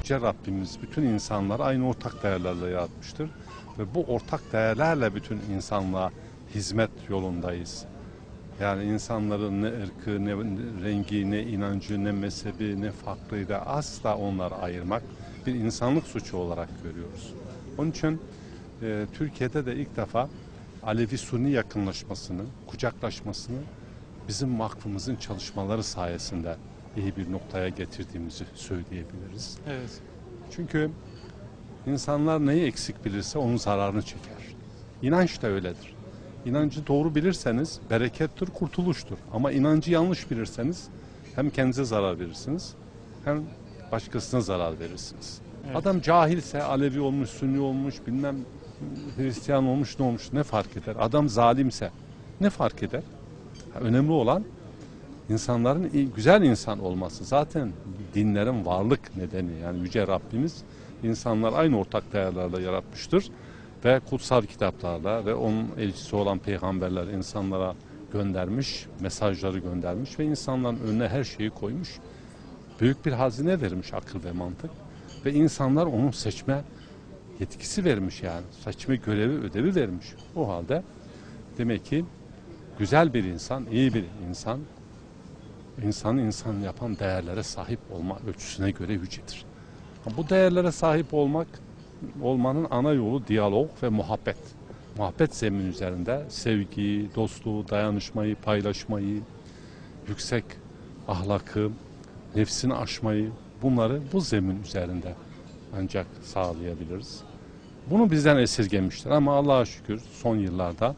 Yüce Rabbimiz bütün insanları aynı ortak değerlerle yaratmıştır. Ve bu ortak değerlerle bütün insanlığa hizmet yolundayız. Yani insanların ne ırkı, ne rengi, ne inancı, ne mezhebi, ne farklıyla asla onları ayırmak bir insanlık suçu olarak görüyoruz. Onun için Türkiye'de de ilk defa Alevi-Sunni yakınlaşmasını, kucaklaşmasını bizim vakfımızın çalışmaları sayesinde iyi bir noktaya getirdiğimizi söyleyebiliriz. Evet. Çünkü insanlar neyi eksik bilirse onun zararını çeker. İnanç da öyledir. İnancı doğru bilirseniz berekettir, kurtuluştur. Ama inancı yanlış bilirseniz hem kendinize zarar verirsiniz hem başkasına zarar verirsiniz. Evet. Adam cahilse Alevi olmuş, Sünni olmuş, bilmem Hristiyan olmuş, ne olmuş ne fark eder? Adam zalimse ne fark eder? Önemli olan insanların güzel insan olması. Zaten dinlerin varlık nedeni, yani Yüce Rabbimiz insanlar aynı ortak değerlerle yaratmıştır ve kutsal kitaplarla ve onun elçisi olan peygamberler insanlara göndermiş, mesajları göndermiş ve insanların önüne her şeyi koymuş. Büyük bir hazine vermiş, akıl ve mantık, ve insanlar onun seçme yetkisi vermiş, yani seçme görevi, ödevi vermiş. O halde demek ki güzel bir insan, iyi bir insan, insanı insan yapan değerlere sahip olma ölçüsüne göre yücedir. Bu değerlere sahip olmanın ana yolu diyalog ve muhabbet. Muhabbet zemini üzerinde sevgiyi, dostluğu, dayanışmayı, paylaşmayı, yüksek ahlakı, nefsini aşmayı, bunları bu zemin üzerinde ancak sağlayabiliriz. Bunu bizden esirgemiştir ama Allah'a şükür son yıllarda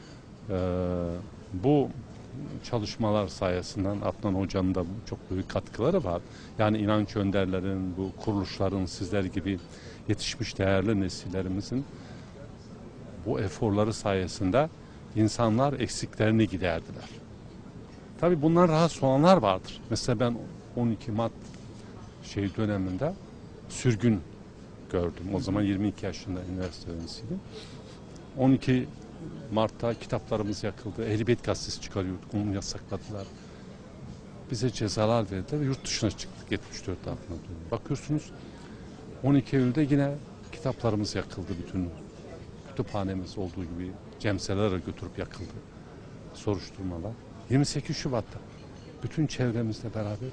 bu çalışmalar sayesinde Adnan Hoca'nın da çok büyük katkıları var. Yani inanç önderlerin, bu kuruluşların, sizler gibi yetişmiş değerli nesillerimizin bu eforları sayesinde insanlar eksiklerini giderdiler. Tabii bundan rahatsız olanlar vardır. Mesela ben 12 Mart döneminde sürgün gördüm. O zaman 22 yaşında üniversite öğrencisiydim. 12 Mart'ta kitaplarımız yakıldı. Ehliyet gazetesi çıkarıyorduk. Onu yasakladılar. Bize cezalar verdiler ve yurt dışına çıktık 74 hafta. Bakıyorsunuz 12 Eylül'de yine kitaplarımız yakıldı bütün. Kütüphanemiz olduğu gibi cemselere götürüp yakıldı. Soruşturmalar. 28 Şubat'ta bütün çevremizle beraber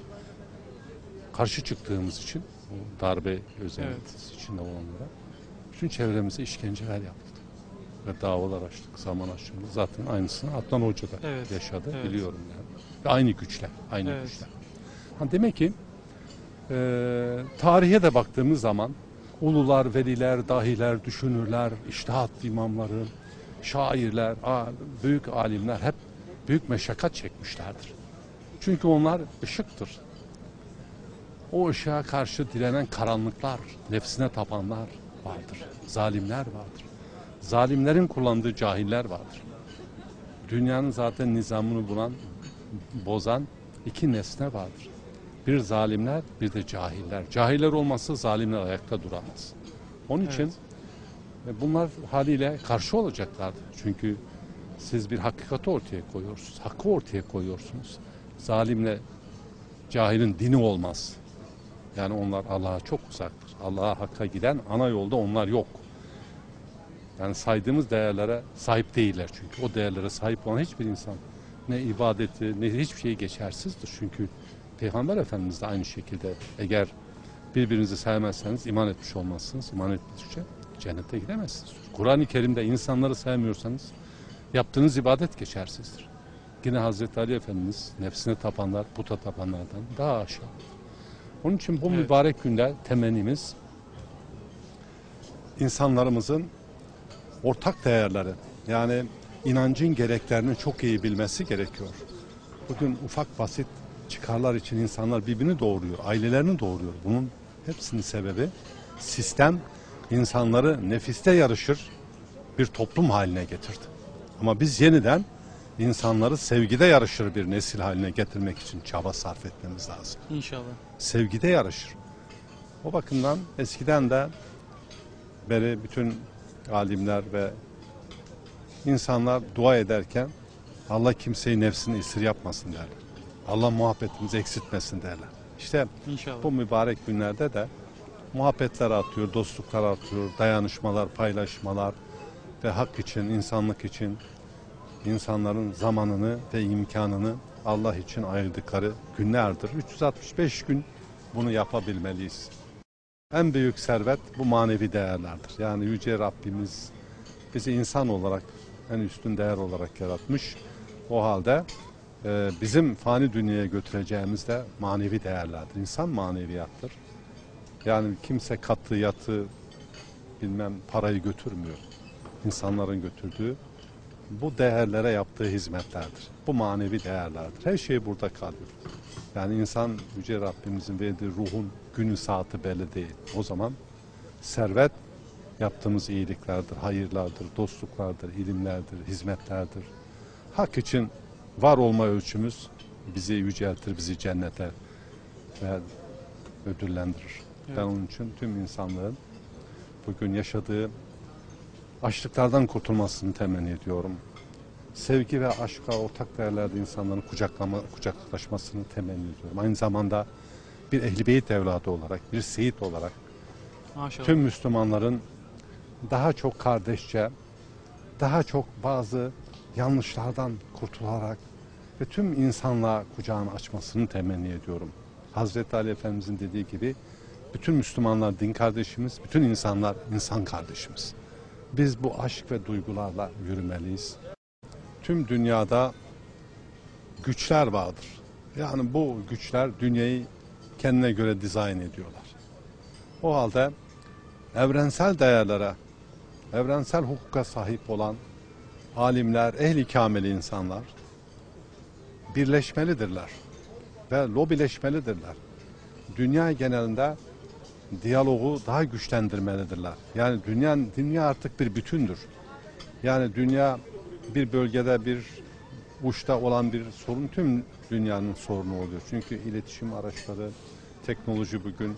karşı çıktığımız için, o darbe özentisi içinde olanlara, bütün çevremize işkenceler yapıldı. Ve davalar açtık, zaman aşımında. Zaten aynısını Adnan Hoca da yaşadı, biliyorum yani. Ve aynı güçler, güçler. Demek ki tarihe de baktığımız zaman ulular, veliler, dahiler, düşünürler, içtihat imamları, şairler, büyük alimler hep büyük meşakkat çekmişlerdir. Çünkü onlar ışıktır. O ışığa karşı direnen karanlıklar, nefsine tapanlar vardır. Zalimler vardır. Zalimlerin kullandığı cahiller vardır. Dünyanın zaten nizamını bozan iki nesne vardır. Bir zalimler, bir de cahiller. Cahiller olmazsa zalimler ayakta duramaz. Onun için bunlar haliyle karşı olacaklardı. Çünkü siz bir hakikati ortaya koyuyorsunuz. Hakkı ortaya koyuyorsunuz. Zalimle cahilin dini olmaz. Yani onlar Allah'a çok uzaktır. Allah'a, hakka giden ana yolda onlar yok. Yani saydığımız değerlere sahip değiller çünkü. O değerlere sahip olan hiçbir insan ne ibadeti ne hiçbir şeyi geçersizdir. Çünkü Peygamber Efendimiz de aynı şekilde, eğer birbirinizi sevmezseniz iman etmiş olmazsınız. İman ettikçe cennete gidemezsiniz. Kur'an-ı Kerim'de insanları sevmiyorsanız yaptığınız ibadet geçersizdir. Yine Hazreti Ali Efendimiz nefsine tapanlar, puta tapanlardan daha aşağı. Onun için bu mübarek günde temennimiz insanlarımızın ortak değerleri, yani inancın gereklerini çok iyi bilmesi gerekiyor. Bugün ufak basit çıkarlar için insanlar birbirini doğuruyor, ailelerini doğuruyor. Bunun hepsinin sebebi sistem insanları nefiste yarışır bir toplum haline getirdi. Ama biz yeniden insanları sevgide yarışır bir nesil haline getirmek için çaba sarf etmemiz lazım. İnşallah. Sevgide yarışır. O bakımdan eskiden de beri bütün alimler ve insanlar dua ederken Allah kimseyi nefsini esir yapmasın derler. Allah muhabbetimizi eksiltmesin derler. İşte İnşallah. bu mübarek günlerde de muhabbetler artıyor, dostluklar artıyor, dayanışmalar, paylaşmalar ve hak için, insanlık için insanların zamanını ve imkanını Allah için ayırdıkları günlerdir. 365 gün bunu yapabilmeliyiz. En büyük servet bu manevi değerlerdir. Yani Yüce Rabbimiz bizi insan olarak en üstün değer olarak yaratmış. O halde bizim fani dünyaya götüreceğimiz de manevi değerlerdir. İnsan maneviyattır. Yani kimse katı, yatı, bilmem parayı götürmüyor. İnsanların götürdüğü bu değerlere yaptığı hizmetlerdir. Bu manevi değerlerdir. Her şey burada kalıyor. Yani insan Yüce Rabbimizin verdiği ruhun günü saati belli değil. O zaman servet yaptığımız iyiliklerdir, hayırlardır, dostluklardır, ilimlerdir, hizmetlerdir. Hak için var olma ölçümüz bizi yüceltir, bizi cennete ve ödüllendirir. Evet. Ben onun için tüm insanlığın bugün yaşadığı açlıklardan kurtulmasını temenni ediyorum. Sevgi ve aşka ortak değerlerde insanların kucaklaşmasını temenni ediyorum. Aynı zamanda bir Ehl-i Beyt evladı olarak, bir seyit olarak maşallah, tüm Müslümanların daha çok kardeşçe, daha çok bazı yanlışlardan kurtularak ve tüm insanlığa kucağını açmasını temenni ediyorum. Hazreti Ali Efendimizin dediği gibi bütün Müslümanlar din kardeşimiz, bütün insanlar insan kardeşimiz. Biz bu aşk ve duygularla yürümeliyiz. Tüm dünyada güçler vardır. Yani bu güçler dünyayı kendine göre dizayn ediyorlar. O halde evrensel değerlere, evrensel hukuka sahip olan alimler, ehli kamil insanlar birleşmelidirler ve lobileşmelidirler. Dünya genelinde diyalogu daha güçlendirmelidirler. Yani dünya artık bir bütündür. Yani dünya bir bölgede bir uçta olan bir sorun tüm dünyanın sorunu oluyor. Çünkü iletişim araçları, teknoloji bugün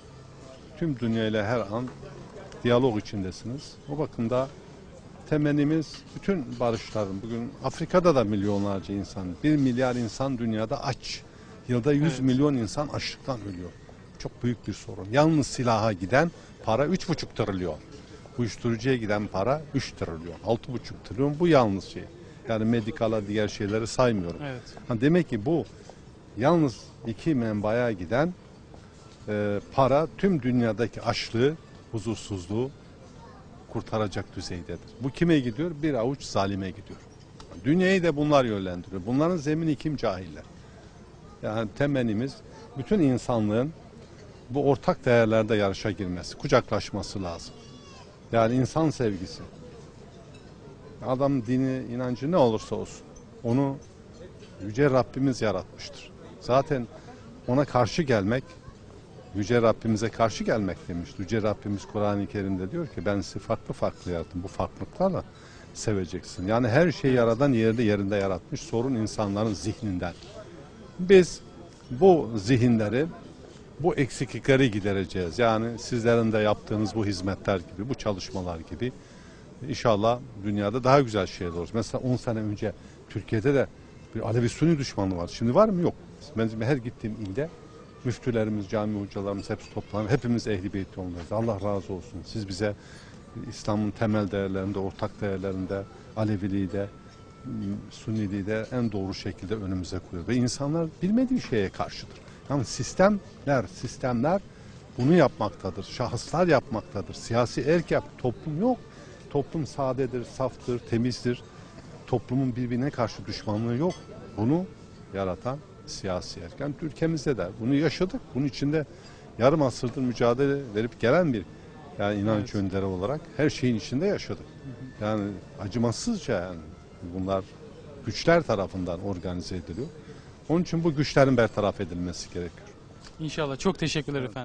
tüm dünyayla her an diyalog içindesiniz. O bakımda temennimiz bütün barışların, bugün Afrika'da da milyonlarca insan, 1 milyar insan dünyada aç. Yılda 100 milyon insan açlıktan ölüyor. Çok büyük bir sorun. Yalnız silaha giden para 3,5 trilyon. Uyuşturucuya giden para 3 trilyon, 6,5 trilyon, bu yalnız şey. Yani medikala, diğer şeyleri saymıyorum. Evet. Demek ki bu yalnız iki menbaaya giden para tüm dünyadaki açlığı, huzursuzluğu kurtaracak düzeydedir. Bu kime gidiyor? Bir avuç zalime gidiyor. Dünyayı da bunlar yönlendiriyor. Bunların zemini kim? Cahiller. Yani temennimiz bütün insanlığın bu ortak değerlerde yarışa girmesi, kucaklaşması lazım. Yani insan sevgisi. Adam dini, inancı ne olursa olsun onu Yüce Rabbimiz yaratmıştır. Zaten ona karşı gelmek, Yüce Rabbimize karşı gelmek demiş. Yüce Rabbimiz Kur'an-ı Kerim'de diyor ki ben sizi farklı farklı yarattım. Bu farklılıklarla seveceksin. Yani her şeyi yaradan yerinde yaratmış. Sorun insanların zihninden. Biz bu zihinleri, bu eksiklikleri gidereceğiz. Yani sizlerin de yaptığınız bu hizmetler gibi, bu çalışmalar gibi İnşallah dünyada daha güzel şeyler olur. Mesela 10 sene önce Türkiye'de de bir Alevi Sunni düşmanlığı var. Şimdi var mı? Yok. Ben her gittiğim ilde müftülerimiz, cami hocalarımız hepsi toplanır. Hepimiz Ehl-i Beyt yolundayız. Allah razı olsun. Siz bize İslam'ın temel değerlerinde, ortak değerlerinde, Aleviliği de, Sunniliği de en doğru şekilde önümüze koyuyor. Ve insanlar bilmediği şeye karşıdır. Yani sistemler bunu yapmaktadır. Şahıslar yapmaktadır. Siyasi erk toplum yok. Toplum sadedir, saftır, temizdir. Toplumun birbirine karşı düşmanlığı yok. Bunu yaratan siyasi erken ülkemizde de bunu yaşadık. Bunun içinde yarım asırdır mücadele verip gelen bir yani inanç önderi olarak her şeyin içinde yaşadık. Yani acımasızca yani bunlar güçler tarafından organize ediliyor. Onun için bu güçlerin bertaraf edilmesi gerekiyor. İnşallah. Çok teşekkürler efendim.